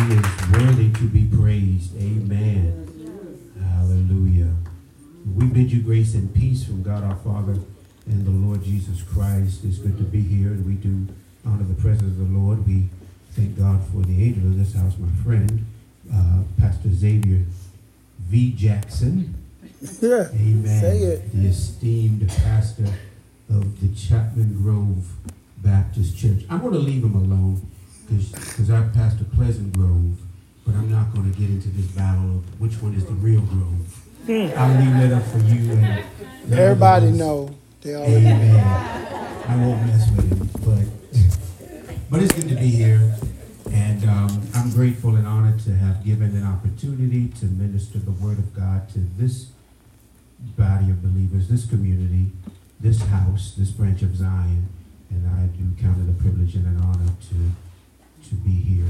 is worthy to be praised. Amen. Hallelujah. We bid you grace and peace from God our Father and the Lord Jesus Christ. It's good to be here, and we do honor the presence of the Lord. We thank God for the angel of this house, my friend, Pastor Xavier V. Jackson. Yeah, amen. say it. The esteemed pastor of the Chapman Grove Baptist Church. I'm going to leave him alone because I pastor Pleasant Grove, but I'm not going to get into this battle of which one is the real Grove. I'll leave that up for you. And everybody know. They already amen. I won't mess with him, but it's good to be here. And I'm grateful and honored to have given an opportunity to minister the word of God to this body of believers, this community, this house, this branch of Zion. And I do count it a privilege and an honor to be here.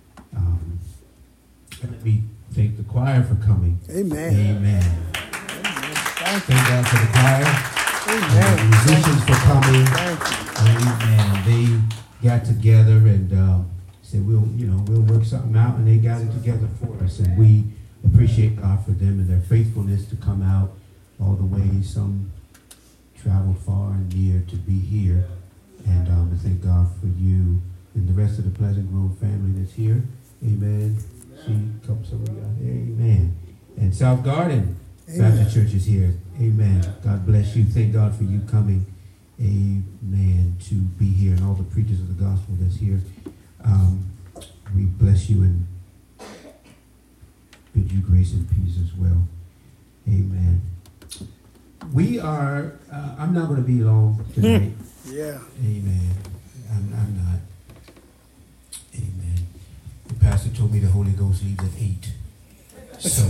Let me thank the choir for coming. Amen. Amen. Thank God for the choir. Amen. The musicians for coming. Amen. They got together and said we'll work something out, and they got it together for us, and we appreciate God for them and their faithfulness to come out all the way. Some traveled far and near to be here, and I thank God for you and the rest of the Pleasant Grove family that's here. Amen. See a couple of you out there. Amen. And South Garden Baptist Church is here. Amen. God bless you. Thank God for you coming. Amen. To be here, and all the preachers of the gospel that's here. We bless you and bid you grace and peace as well. Amen. We are, I'm not going to be long tonight. Yeah. Amen. I'm not. Amen. The pastor told me the Holy Ghost leaves at 8. So,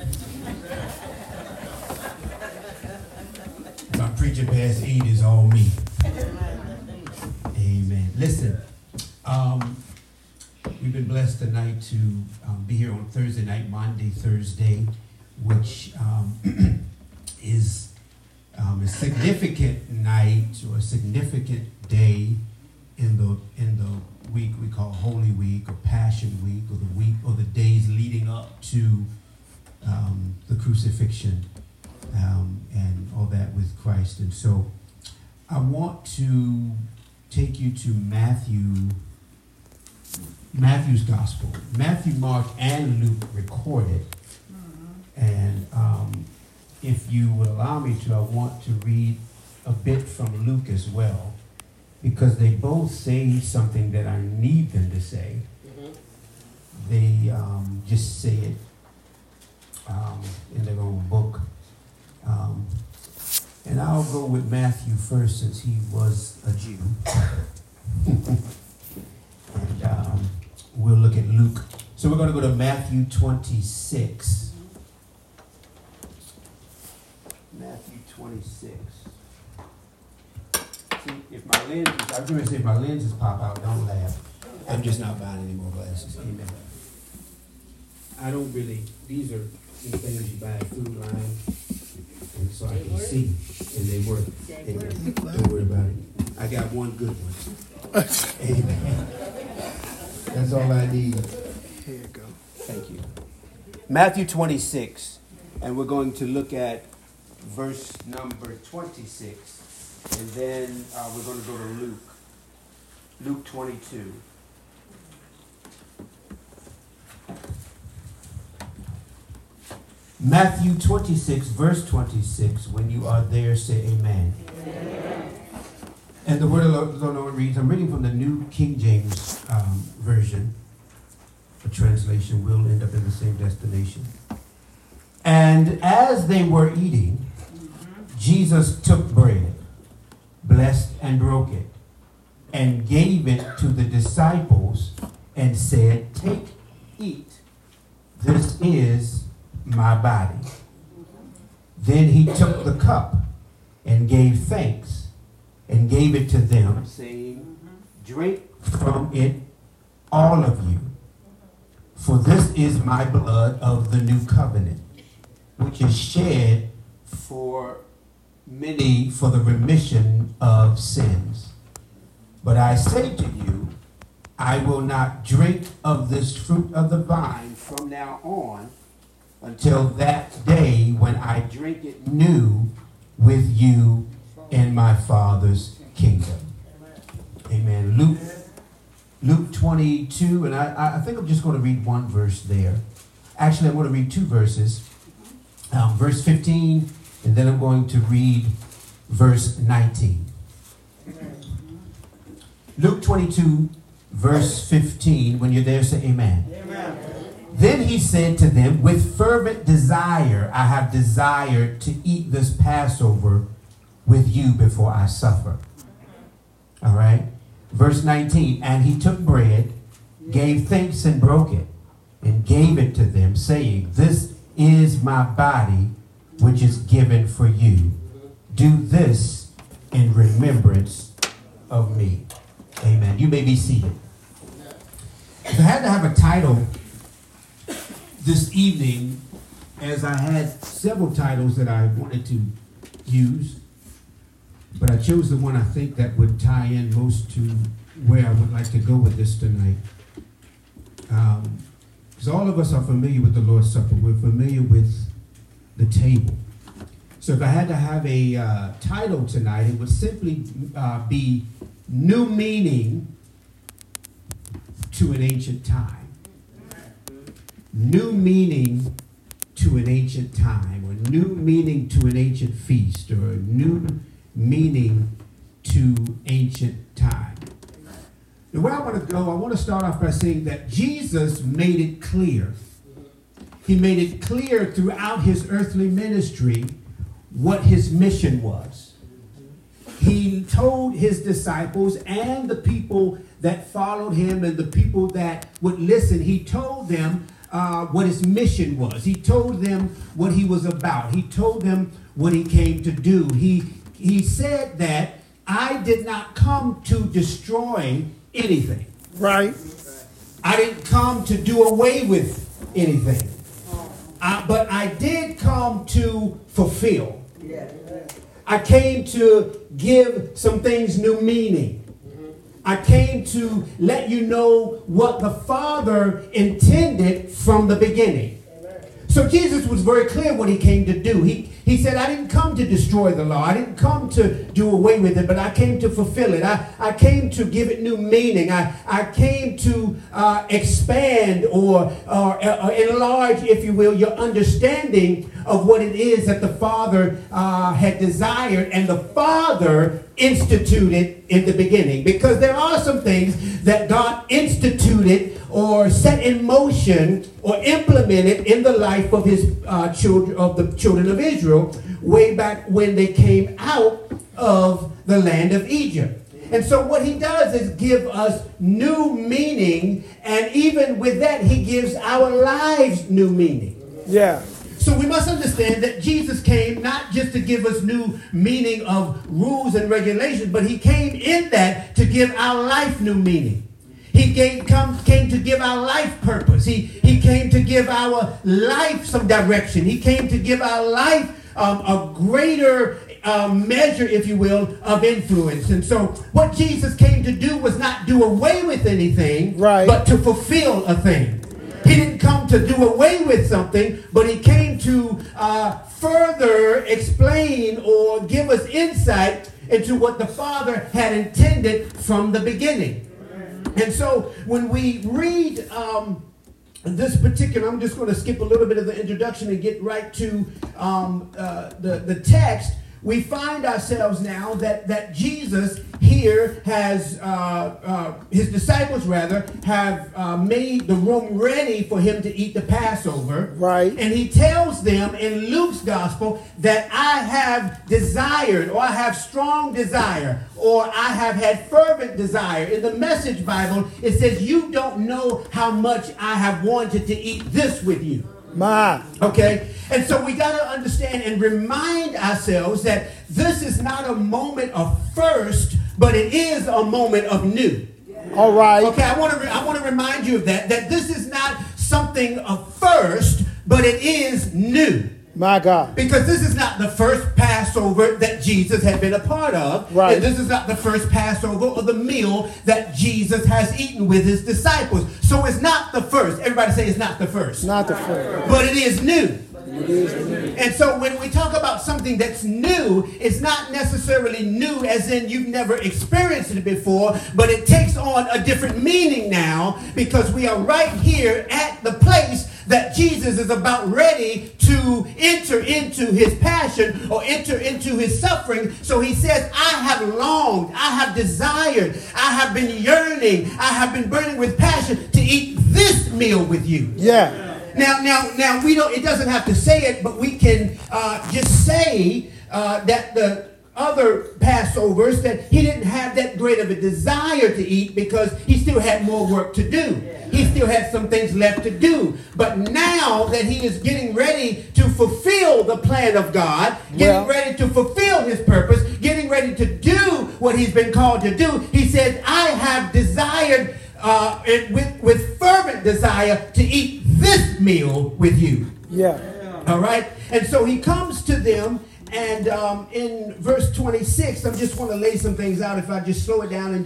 if I'm preaching past 8, is all me. Amen. Listen, we've been blessed tonight to be here on Thursday night, Monday, Thursday, which is a significant night or a significant day in the week we call Holy Week or Passion Week, or the week or the days leading up to the crucifixion and all that with Christ. And so I want to take you to Matthew's gospel. Matthew, Mark, and Luke recorded. And if you would allow me to, I want to read a bit from Luke as well, because they both say something that I need them to say. They just say it in their own book. And I'll go with Matthew first, since he was a Jew. And we'll look at Luke. So we're going to go to Matthew 26. Matthew 26. See, if my lenses, I was going to say if my lenses pop out, don't laugh. I'm just not buying any more glasses. Amen. I don't really, these are the things you buy at Food Line, and so I can see, and they work. Amen. Don't worry about it. I got one good one. Amen. That's all I need. Here you go. Thank you. Matthew 26, and we're going to look at verse number 26, and then we're going to go to Luke 22. Matthew 26, verse 26. When you are there, say amen. Amen. And the word of the Lord reads, I'm reading from the New King James Version. A translation will end up in the same destination. And as they were eating, Jesus took bread, blessed and broke it, and gave it to the disciples and said, take, eat. This is my body. Then he took the cup and gave thanks and gave it to them, saying, drink from it, all of you, for this is my blood of the new covenant, which is shed for many for the remission of sins. But I say to you, I will not drink of this fruit of the vine from now on until that day when I drink it new with you in my Father's kingdom. Amen. Luke 22, and I think I'm just going to read one verse there. Actually, I'm going to read two verses. Verse 15, and then I'm going to read verse 19. Luke 22, verse 15. When you're there, say amen. Amen. Then he said to them, with fervent desire, I have desired to eat this Passover with you before I suffer. All right. Verse 19, and he took bread, gave thanks and broke it, and gave it to them, saying, this is my body, which is given for you. Do this in remembrance of me. Amen. You may be seated. If I had to have a title this evening, as I had several titles that I wanted to use, but I chose the one I think that would tie in most to where I would like to go with this tonight. Because all of us are familiar with the Lord's Supper. We're familiar with the table. So if I had to have a title tonight, it would simply be New Meaning to an Ancient Time. New meaning to an ancient time, or new meaning to an ancient feast, or new meaning to ancient time. And where I want to go, I want to start off by saying that Jesus made it clear. He made it clear throughout his earthly ministry what his mission was. He told his disciples and the people that followed him and the people that would listen, he told them what his mission was. He told them what he was about. He told them what he came to do. He said that I did not come to destroy anything. Right. I didn't come to do away with anything. But I did come to fulfill. I came to give some things new meaning. I came to let you know what the Father intended from the beginning. So Jesus was very clear what he came to do. He said, I didn't come to destroy the law. I didn't come to do away with it, but I came to fulfill it. I came to give it new meaning. I came to expand or enlarge, if you will, your understanding of what it is that the Father had desired and the Father instituted in the beginning. Because there are some things that God instituted or set in motion or implemented in the life of his children, of the children of Israel, way back when they came out of the land of Egypt. And so what he does is give us new meaning, and even with that, he gives our lives new meaning. Yeah. So we must understand that Jesus came not just to give us new meaning of rules and regulations, but he came in that to give our life new meaning. He came to give our life purpose. He came to give our life some direction. He came to give our life a greater measure, if you will, of influence. And so what Jesus came to do was not do away with anything, right, but to fulfill a thing. He didn't come to do away with something, but he came to further explain or give us insight into what the Father had intended from the beginning. And so when we read this particular, I'm just going to skip a little bit of the introduction and get right to the text. We find ourselves now that Jesus here has, his disciples rather, have made the room ready for him to eat the Passover. Right. And he tells them in Luke's gospel that I have desired, or I have strong desire, or I have had fervent desire. In the Message Bible, it says, you don't know how much I have wanted to eat this with you. My. Okay? And so we got to understand and remind ourselves that this is not a moment of first, but it is a moment of new. All right. Okay, I want to remind you of that this is not something of first, but it is new. My God. Because this is not the first Passover that Jesus had been a part of. Right. And this is not the first Passover or the meal that Jesus has eaten with his disciples. So it's not the first. Everybody say it's not the first. Not the first. But it is new. It is new. And so when we talk about something that's new, it's not necessarily new as in you've never experienced it before, but it takes on a different meaning now because we are right here at the place that Jesus is about ready to enter into his passion or enter into his suffering. So he says, I have longed, I have desired, I have been yearning, I have been burning with passion to eat this meal with you. Yeah. Now we don't. It doesn't have to say it, but we can just say that the other Passovers that he didn't have that great of a desire to eat because he still had more work to do. He still had some things left to do. But now that he is getting ready to fulfill the plan of God, getting ready to fulfill his purpose, getting ready to do what he's been called to do, he said, I have desired with fervent desire to eat this meal with you. Yeah. All right. And so he comes to them, and in verse 26, I just want to lay some things out. If I just slow it down and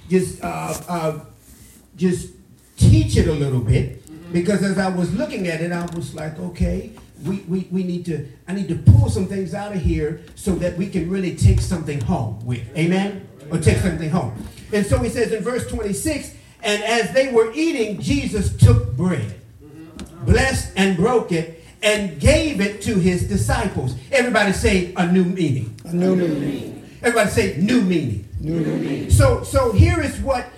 just teach it a little bit, because as I was looking at it, I was like, okay, I need to pull some things out of here so that we can really take something home with. Amen. Or take something home. And so he says in verse 26. And as they were eating, Jesus took bread, blessed and broke it, and gave it to his disciples. Everybody say a new meaning. A new meaning. Everybody say new meaning. New meaning. So here is what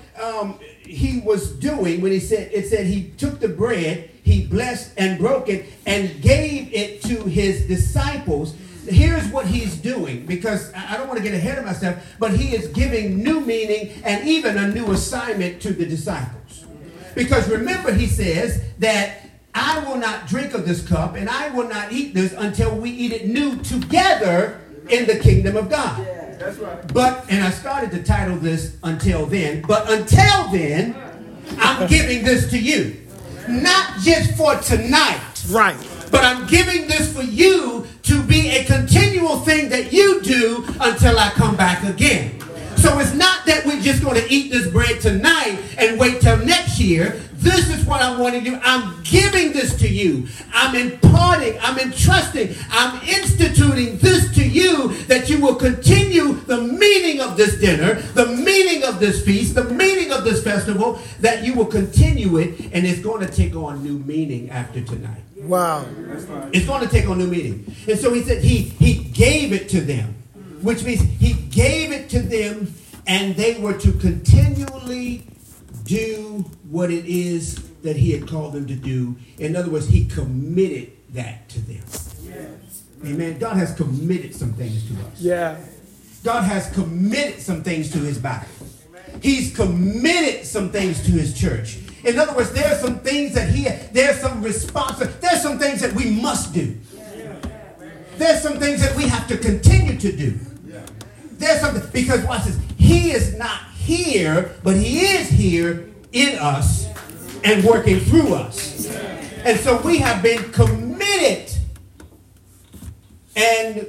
he was doing when it said he took the bread, he blessed and broke it, and gave it to his disciples. Here's what he's doing, because I don't want to get ahead of myself, but he is giving new meaning and even a new assignment to the disciples. Because remember, he says that I will not drink of this cup and I will not eat this until we eat it new together in the kingdom of God. Yeah, that's right. But, and I started to title this Until Then, but until then, I'm giving this to you. Not just for tonight. Right. But I'm giving this for you to be a continual thing that you do until I come back again. So it's not that we're just going to eat this bread tonight and wait till next year. This is what I want to do. I'm giving this to you. I'm imparting, I'm entrusting, I'm instituting this to you that you will continue the meaning of this dinner, the meaning of this feast, the meaning of this festival, that you will continue it, and it's going to take on new meaning after tonight. Wow. It's going to take on new meaning. And so he said he gave it to them, which means he gave it to them and they were to continually do what it is that he had called them to do. In other words, he committed that to them. Amen. God has committed some things to us. Yeah. God has committed some things to his body. He's committed some things to his church. In other words, there are some things that there's some there's some things that we must do. There's some things that we have to continue to do. There's something, because watch this, he is not here, but he is here in us and working through us. And so we have been committed and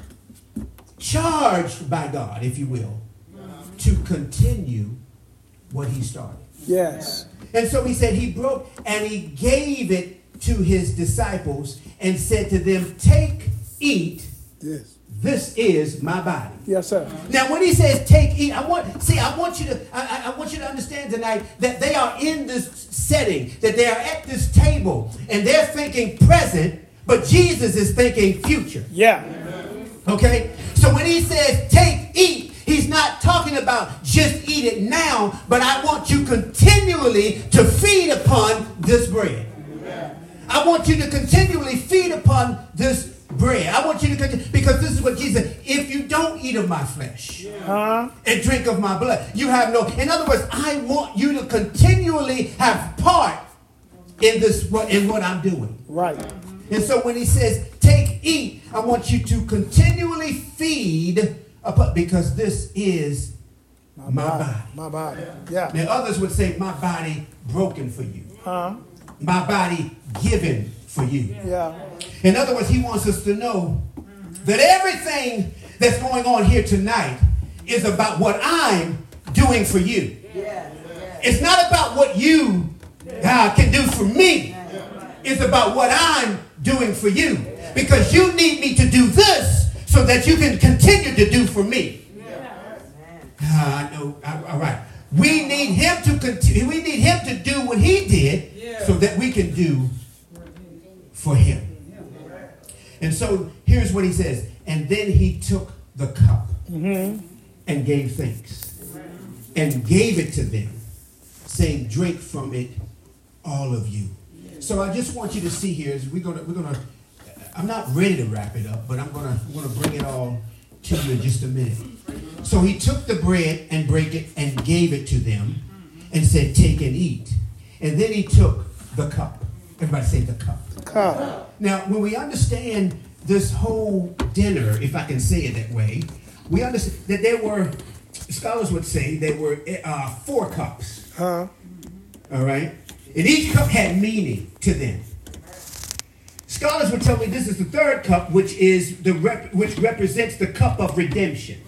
charged by God, if you will, to continue what he started. Yes. And so he said he broke and he gave it to his disciples and said to them, take, eat. Yes. This is my body. Yes, sir. Now, when he says take, eat, I want you to understand tonight that they are in this setting, that they are at this table, and they're thinking present, but Jesus is thinking future. Yeah. Okay? So when he says take, eat, he's not talking about just eat it now, but I want you continually to feed upon this bread. I want you to continually feed upon this bread. I want you to continue, because this is what Jesus said. If you don't eat of my flesh and drink of my blood, you have no. In other words, I want you to continually have part in this, in what I'm doing. Right. And so when he says take, eat, I want you to continually feed upon, because this is my body. My body. Yeah. Now others would say my body broken for you. My body given for you. Yeah. In other words, he wants us to know that everything that's going on here tonight is about what I'm doing for you. It's not about what you can do for me. It's about what I'm doing for you. Because you need me to do this so that you can continue to do for me. I know. All right. We need him to continue. We need him to do what he did so that we can do for him. And so here's what he says. And then he took the cup and gave thanks and gave it to them, saying, drink from it, all of you. So I just want you to see here, is we're gonna I'm not ready to wrap it up, but I'm gonna bring it all to you in just a minute. So he took the bread and broke it and gave it to them and said, take and eat. And then he took the cup. Everybody say the cup. Cup. Now, when we understand this whole dinner, if I can say it that way, we understand that there were, scholars would say, there were 4 cups. Huh? All right? And each cup had meaning to them. Scholars would tell me this is the 3rd cup, which represents the cup of redemption.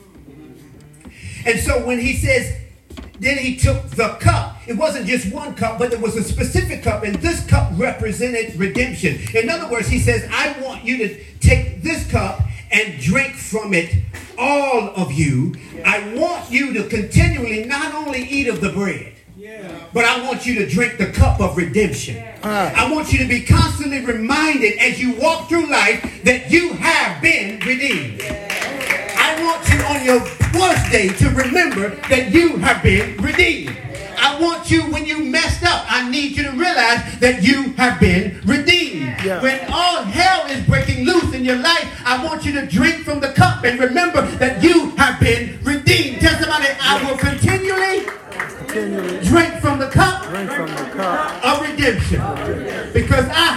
And so when he says, then he took the cup, it wasn't just one cup, but it was a specific cup, and this cup represented redemption. In other words, he says, I want you to take this cup and drink from it, all of you. I want you to continually not only eat of the bread, but I want you to drink the cup of redemption. I want you to be constantly reminded as you walk through life that you have been redeemed. I want you on your worst day to remember that you have been redeemed. I want you, when you messed up, I need you to realize that you have been redeemed. When all hell is breaking loose in your life, I want you to drink from the cup and remember that you have been redeemed. Tell somebody, I will continually drink from the cup of redemption, because I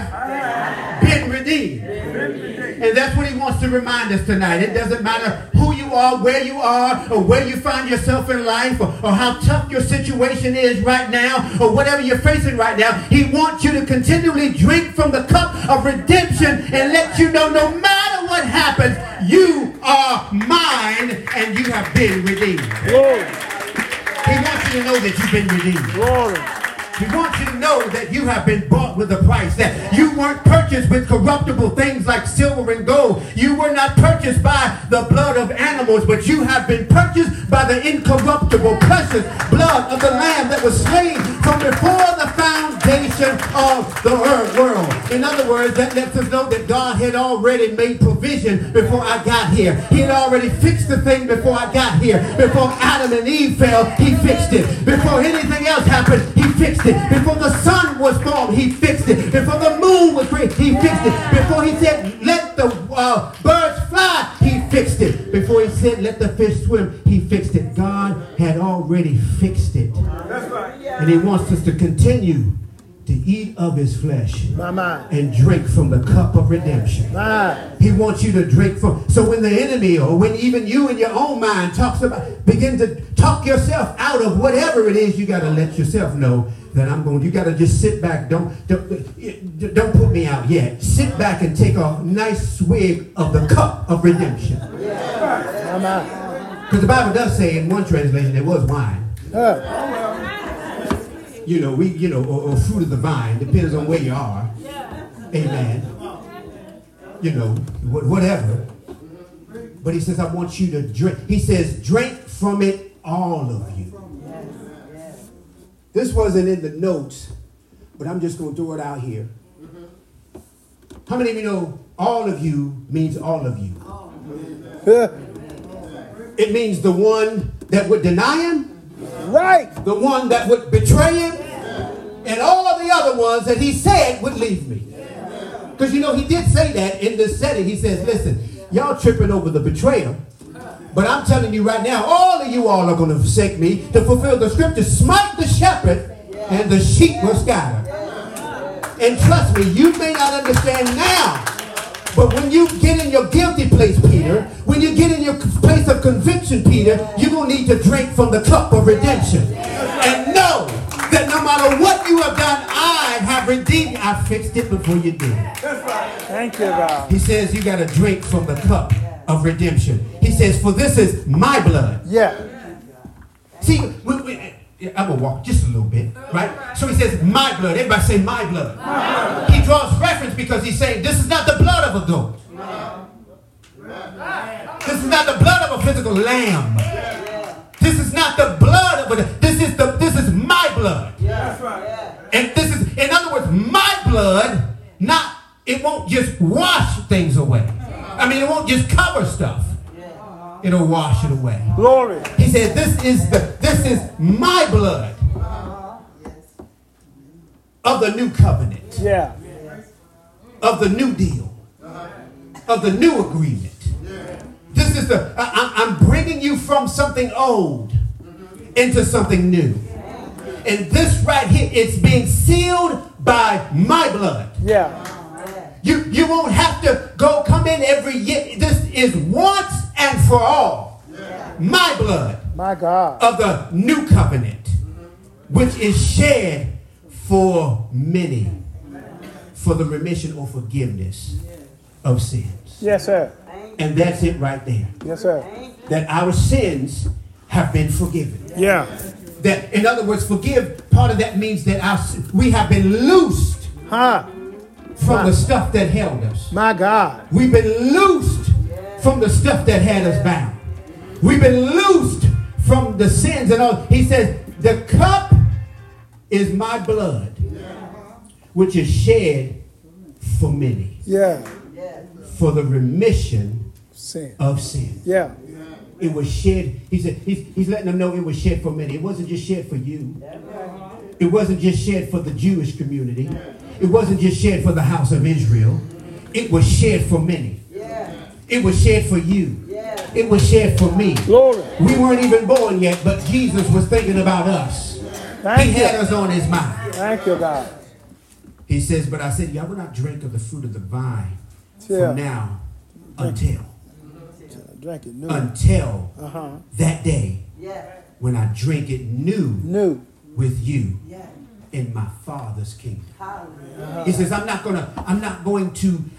have been redeemed. And that's what he wants to remind us tonight. It doesn't matter who you are, or where you find yourself in life, or how tough your situation is right now, or whatever you're facing right now. He wants you to continually drink from the cup of redemption and let you know no matter what happens, you are mine and you have been redeemed. Glory. He wants you to know that you've been redeemed. Glory. He wants you to know that you have been bought with a price, that you weren't purchased with corruptible things like silver and gold. You were not purchased by the blood of animals, but you have been purchased by the incorruptible, precious blood of the Lamb that was slain from before the foundation of the world. In other words, that lets us know that God had already made provision before I got here. He had already fixed the thing before I got here. Before Adam and Eve fell, he fixed it. Before anything else happened, he fixed it. Before the sun was formed, he fixed it. Before the moon was created, he fixed it. Before he said, let the birds fly, he fixed it. Before he said, let the fish swim, he fixed it. God had already fixed it. That's right. And he wants us to continue to eat of his flesh and drink from the cup of redemption. He wants you to drink from. So when the enemy, or when even you in your own mind begin to talk yourself out of whatever it is, you got to let yourself know that you got to just sit back. Don't put me out yet. Sit back and take a nice swig of the cup of redemption. Because the Bible does say in one translation it was wine. Or fruit of the vine, depends on where you are. Amen. Whatever. But he says, I want you to drink. He says, drink from it, all of you. This wasn't in the notes, but I'm just going to throw it out here. How many of you know all of you means all of you? It means the one that would deny him. Right. The one that would betray him, and all of the other ones that he said would leave me. Because he did say that in this setting. He says, listen, y'all tripping over the betrayer, but I'm telling you right now, all of you all are going to forsake me to fulfill the scripture. Smite the shepherd and the sheep will scatter. And trust me, you may not understand now, but when you get in your guilty place, Peter, when you get in your place of conviction, Peter, you're going to need to drink from the cup of redemption. And know that no matter what you have done, I have redeemed you. I fixed it before you did. Thank you, God. He says you got to drink from the cup of redemption. He says, for this is my blood. Yeah. See, I'm going to walk just a little bit, right? So he says, my blood. Everybody say, my blood. He draws reference because he's saying, this is not the blood of a goat. This is not the blood of a physical lamb. This is not the blood of a, this is my blood. And this is, in other words, my blood, it won't just wash things away. I mean, it won't just cover stuff. It'll wash it away. Glory. He said, this is my blood of the new covenant. Yeah. Of the new deal. Of the new agreement. This is I'm bringing you from something old into something new. And this right here, it's being sealed by my blood. Yeah. You won't have to come in every year. This is once and for all. My blood. My God. Of the new covenant, which is shed for many, for the remission or forgiveness of sins. Yes, sir. And that's it right there. Yes, sir. That our sins have been forgiven. Yeah. That, in other words, forgive, part of that means that we have been loosed from the stuff that held us. My God. We've been loosed from the stuff that had us bound. We've been loosed from the sins and all. He says, the cup is my blood, which is shed for many. Yeah. For the remission sin. Of sin. Yeah. It was shed. He said, he's letting them know it was shed for many. It wasn't just shed for you. It wasn't just shed for the Jewish community. It wasn't just shed for the house of Israel. It was shed for many. It was shed for you. It was shed for me. Glory. We weren't even born yet, but Jesus was thinking about us. He had us on his mind. Thank you, God. He says, but I said, y'all will not drink of the fruit of the vine from now until that day when I drink it new with you in my Father's kingdom. He says, I'm not going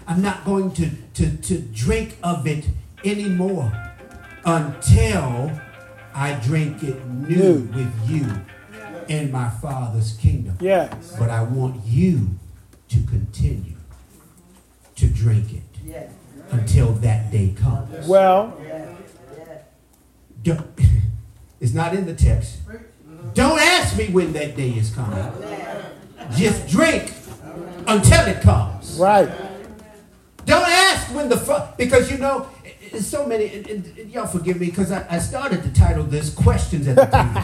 to drink of it anymore until I drink it new with you in my Father's kingdom. Yes. But I want you to continue to drink it until that day comes. Well, it's not in the text. Don't ask me when that day is coming. Just drink until it comes. Right. Don't ask when because there's so many, and y'all forgive me because I started to title this Questions at the Table.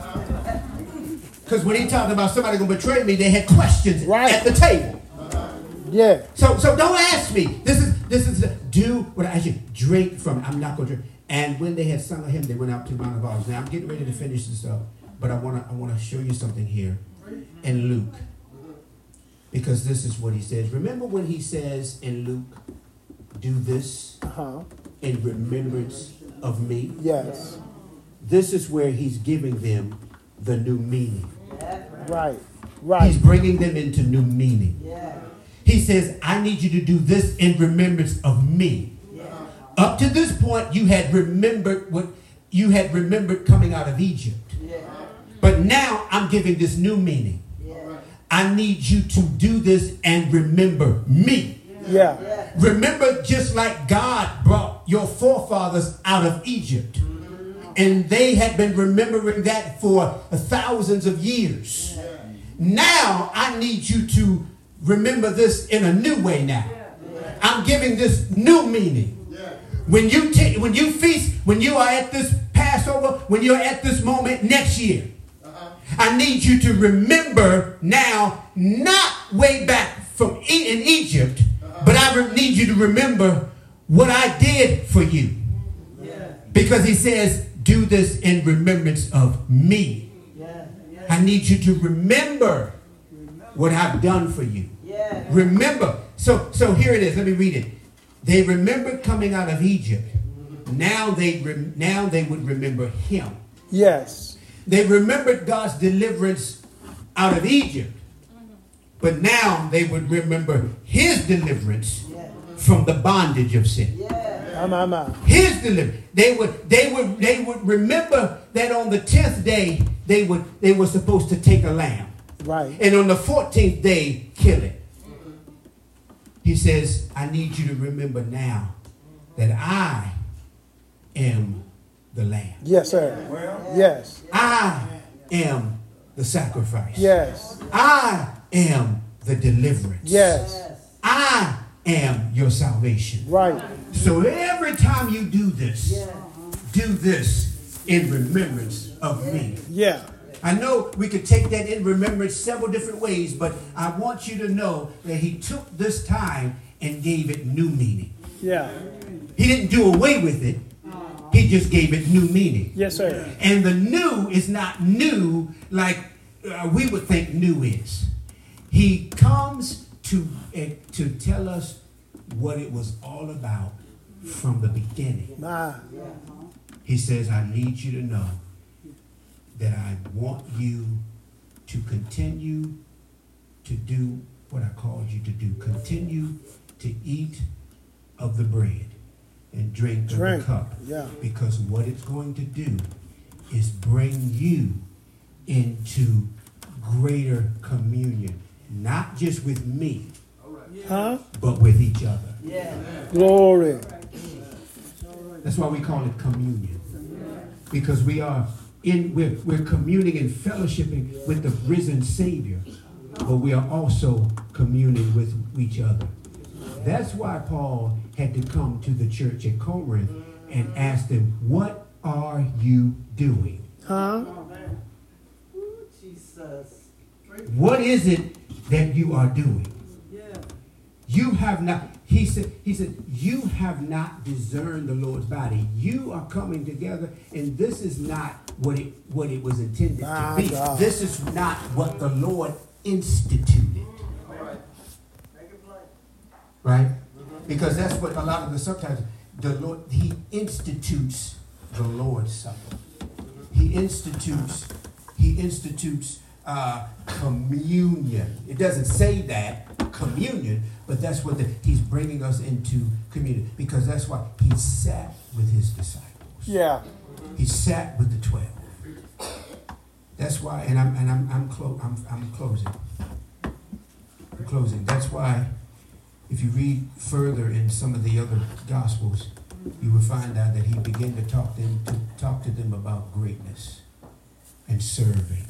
Because when he talked about somebody going to betray me, they had questions at the table. Yeah. So don't ask me. This is do what I ask you. Drink from it. I'm not going to drink. And when they had sung a hymn, they went out to Mount of Olives. Now I'm getting ready to finish this up, but I want to show you something here in Luke, because this is what he says. Remember when he says in Luke, "Do this in remembrance of me." Yes. This is where he's giving them the new meaning. Right. He's bringing them into new meaning. He says, I need you to do this in remembrance of me. Up to this point, you had remembered what you had remembered coming out of Egypt. But now I'm giving this new meaning. I need you to do this and remember me. Remember, just like God brought your forefathers out of Egypt. And they had been remembering that for thousands of years. Now I need you to remember this in a new way now. I'm giving this new meaning. When you feast, when you are at this Passover, when you're at this moment next year, I need you to remember now, not way back from in Egypt, but I need you to remember what I did for you. Because he says, do this in remembrance of me. I need you to remember what I've done for you. Remember. So here it is. Let me read it. They remembered coming out of Egypt. Now they would remember him. Yes. They remembered God's deliverance out of Egypt. But now they would remember his deliverance from the bondage of sin. His deliverance. They would remember that on the 10th day they were supposed to take a lamb. Right. And on the 14th day kill it. He says, I need you to remember now that I am the lamb. Yes, sir. Yes. I am the sacrifice. Yes. I am the deliverance. Yes. I am your salvation. Right. So every time you do this in remembrance of me. Yeah. I know we could take that in remembrance several different ways, but I want you to know that he took this time and gave it new meaning. Yeah. He didn't do away with it. He just gave it new meaning. Yes, sir. And the new is not new like we would think new is. He comes to tell us what it was all about from the beginning. He says, I need you to know that I want you to continue to do what I called you to do. Continue to eat of the bread and drink of the cup. Yeah. Because what it's going to do is bring you into greater communion. Not just with me, but with each other. Yeah. Glory. That's why we call it communion. Because we're communing and fellowshipping with the risen Savior, but we are also communing with each other. That's why Paul had to come to the church at Corinth and ask them, what are you doing? What is it that you are doing? You have not, he said, you have not discerned the Lord's body. You are coming together, and this is not what it was intended to be. God. This is not what the Lord instituted. Right? Because that's what a lot of the sometimes the Lord, he institutes the Lord's Supper. He institutes communion. It doesn't say that, communion, but that's what he's bringing us into communion, because that's why he sat with his disciples. Yeah. He sat with the 12. That's why, and I'm closing. I'm closing. That's why, if you read further in some of the other Gospels, you will find out that he began to talk to them about greatness and serving.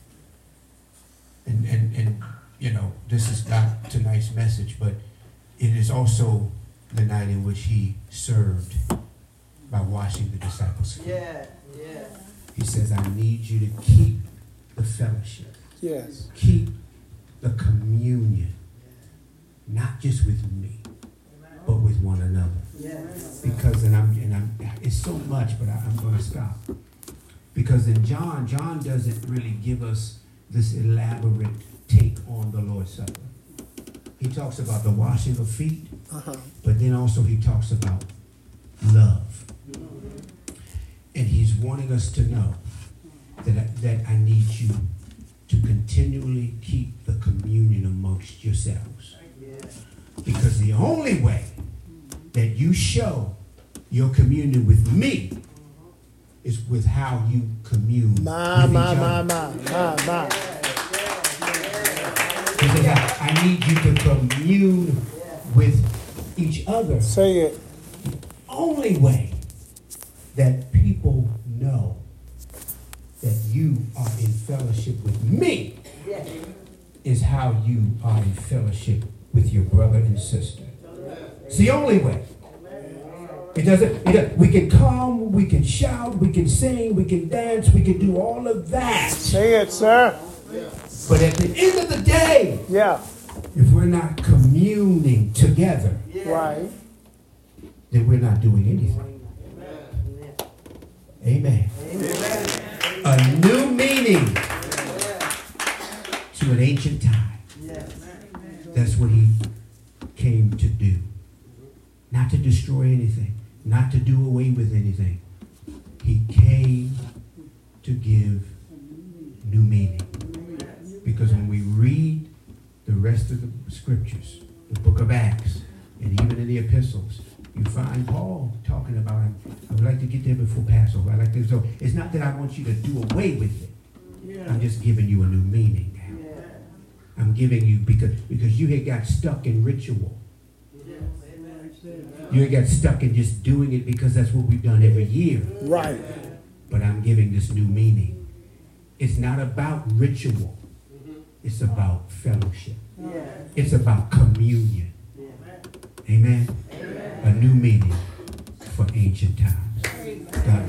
And you know, this is not tonight's message, but it is also the night in which he served by washing the disciples' feet. Yeah. He says, I need you to keep the fellowship. Yes. Keep the communion, not just with me, but with one another. Yes. Because it's so much, but I'm going to stop. Because in John doesn't really give us this elaborate take on the Lord's Supper. He talks about the washing of feet, but then also he talks about love. And he's wanting us to know that I need you to continually keep the communion amongst yourselves. Because the only way that you show your communion with me is with how you commune with each other. He says, I need you to commune with each other. Say it. The only way that people know that you are in fellowship with me is how you are in fellowship with your brother and sister. It's the only way. It doesn't. We can come, we can shout, we can sing, we can dance, we can do all of that. Say it, sir. But at the end of the day, if we're not communing together, right, then we're not doing anything. Amen. A new meaning to an ancient time. That's what he came to do. Not to destroy anything. Not to do away with anything. He came to give new meaning. Because when we read the rest of the scriptures, the book of Acts, and even in the epistles, you find Paul talking about him. I would like to get there before Passover. I like this. So it's not that I want you to do away with it. I'm just giving you a new meaning now. I'm giving you because you had got stuck in ritual. You had got stuck in just doing it because that's what we've done every year. Right. But I'm giving this new meaning. It's not about ritual. It's about fellowship. It's about communion. Amen. A new meaning for ancient times. God